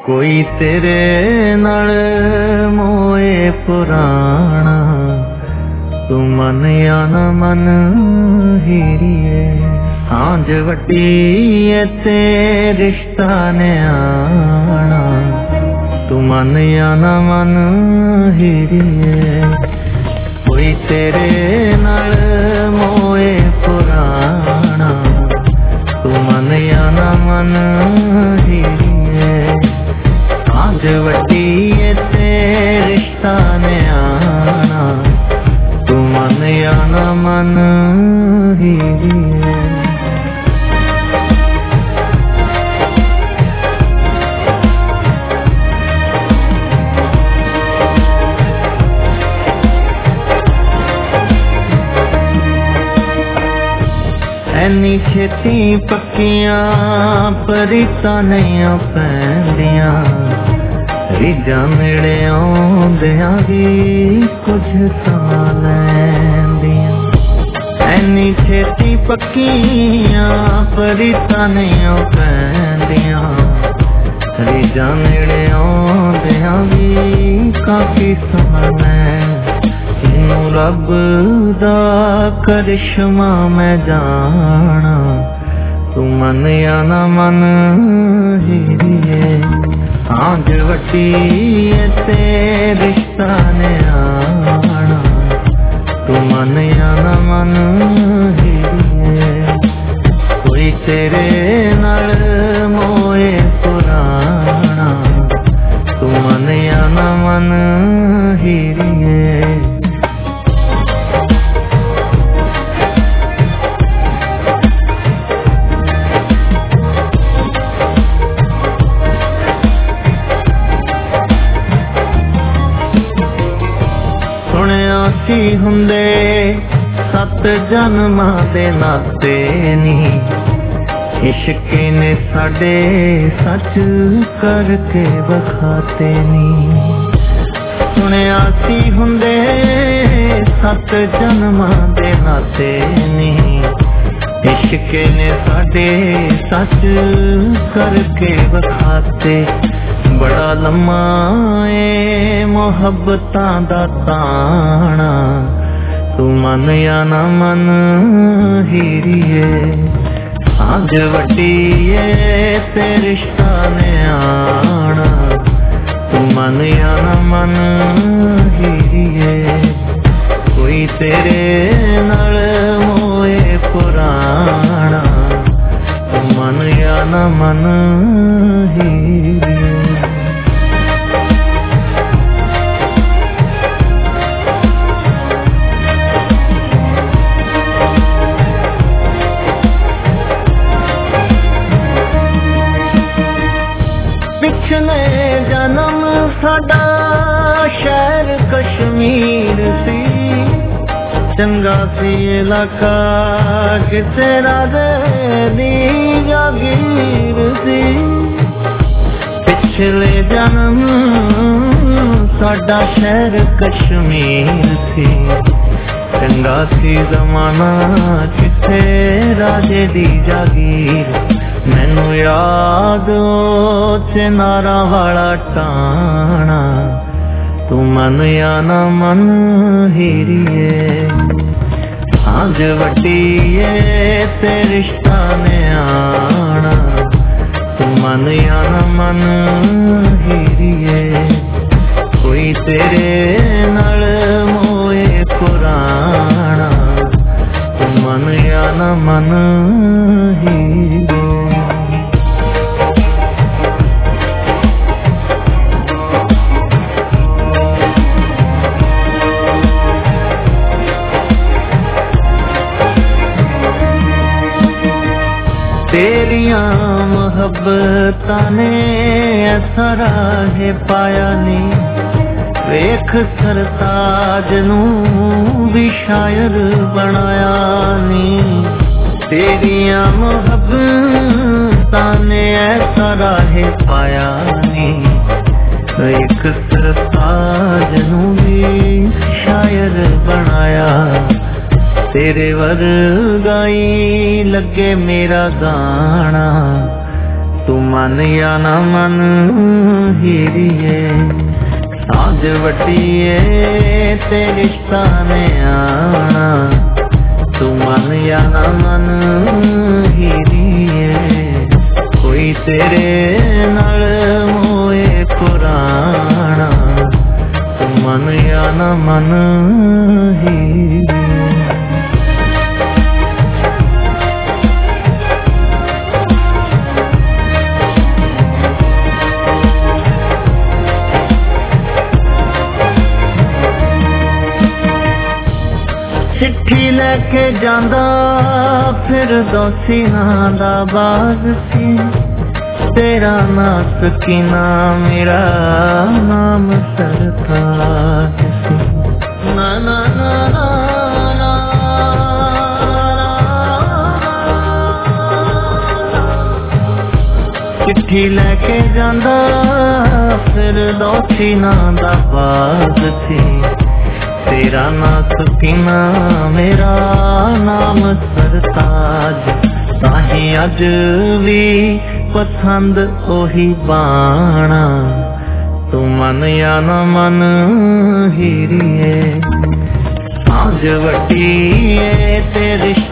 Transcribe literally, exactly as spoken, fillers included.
कोई तेरे नाल मोए पुराना, तू मन या न मन हीरिए। सांझ वड्डी ते रिश्ता ने आना, तू मन या न मन हीरिए। कोई तेरे नाल मोए पुराना, तू मन या न मन हीरिए। सांझ वड्डी ते रिश्ता ने आना, तू मन या न मन हीरिए। ਐਨੀ ਛੇਤੀ ਪੱਕੀਆਂ ਪਰੀਤਾਂ ਨਹੀਂ ਪੈਂਦੀਆਂ, ਰੀਝਾਂ ਨੇੜੇ ਆਉਂਦਿਆਂ ਵੀ ਕੁਝ ਸਮਾਂ ਲੈਂਦੀਆਂ। ਐਨੀ ਛੇਤੀ ਪੱਕੀਆਂ ਪਰੀਤਾਂ ਨਹੀਂ ਪੈਂਦੀਆਂ, ਰੀਝਾਂ ਨੇੜੇ ਆਉਂਦਿਆਂ ਵੀ ਕਾਫੀ ਸਮਾਂ ਲੈਂਦੀਆਂ। रब दा करिश्मा मैं जाना, तू मन या न मन हीरिए। सांझ वड्डी ते रिश्ता ने आना, तू मन या न मन हीरिए। कोई तेरे नाल मोए पुराना, तू मन या न मन हीरिए। ਹੁੰਦੇ ਸੱਤ ਜਨਮਾਂ ਦੇ ਨਾਤੇ ਨੀ, ਇਸ਼ਕੇ ਨੇ ਸਾਡੇ ਸੱਚ ਕਰਕੇ ਵਿਖਾਤੇ ਨੀ। ਸੁਣਿਆ ਸੀ ਹੁੰਦੇ ਸੱਤ ਜਨਮਾਂ ਦੇ ਨਾਤੇ ਨੀ, ਇਸ਼ਕੇ ਨੇ ਸਾਡੇ ਸੱਚ ਕਰਕੇ ਵਿਖਾਤੇ। बड़ा लम्मा ए मोहब्बतां दा ताना, तू मन या न मन हीरिए। सांझ वड्डी ते रिश्ता ने आना, तू मन या न मन हीरिए। कोई तेरे नाल मोए पुराना, तू मन या न मन हीरिए। पिछले जन्म साडा शहर कश्मीर सी, चंगा सी इलाका किसे राधे दी जागीर सी। पिछले जन्म साडा शहर कश्मीर सी, चंगा सी जमाना किसे राजे दी जागीर। मैनू याद चिनारा वाला टाना, तू मन या न मन हीरिए। सांझ वड्डी ते रिश्ता ने आना, तू मन या न मन हीरिए। कोई तेरे नाल मोए पुराना, तू मन या न मन हीरिए। तेरिया मोहब्बतां ने ऐसा राह पाया नी, वेख सरताज नू भी शायर बनाया नी। तेरिया मोहब्बतां ने ऐसा राह पाया नी, वेख सरताज नू भी शायर बनाया। तेरे वर्गाई लगे मेरा गाना, तू मन या ना मन हीरिए साज वटिए ते रिश्ता ने आना तू मन या ना मन हीरिए कोई तेरे नाल मोए पुराना तू मन या ना मन हीरिए। चिट्ठी लेके जांदा फिर दोसीना दा बाग सी तेरा ना सकीना मेरा नाम सरताज सी ना ना ना ना ना चिट्ठी लेके जांदा फिर दोसीना दा बाग सी तेरा ना सकीना मेरा नाम सरताज ताही अज भी पसंद ओही बाणा तू मन या ना मन हीरिए साज वटिए ते रिश्ता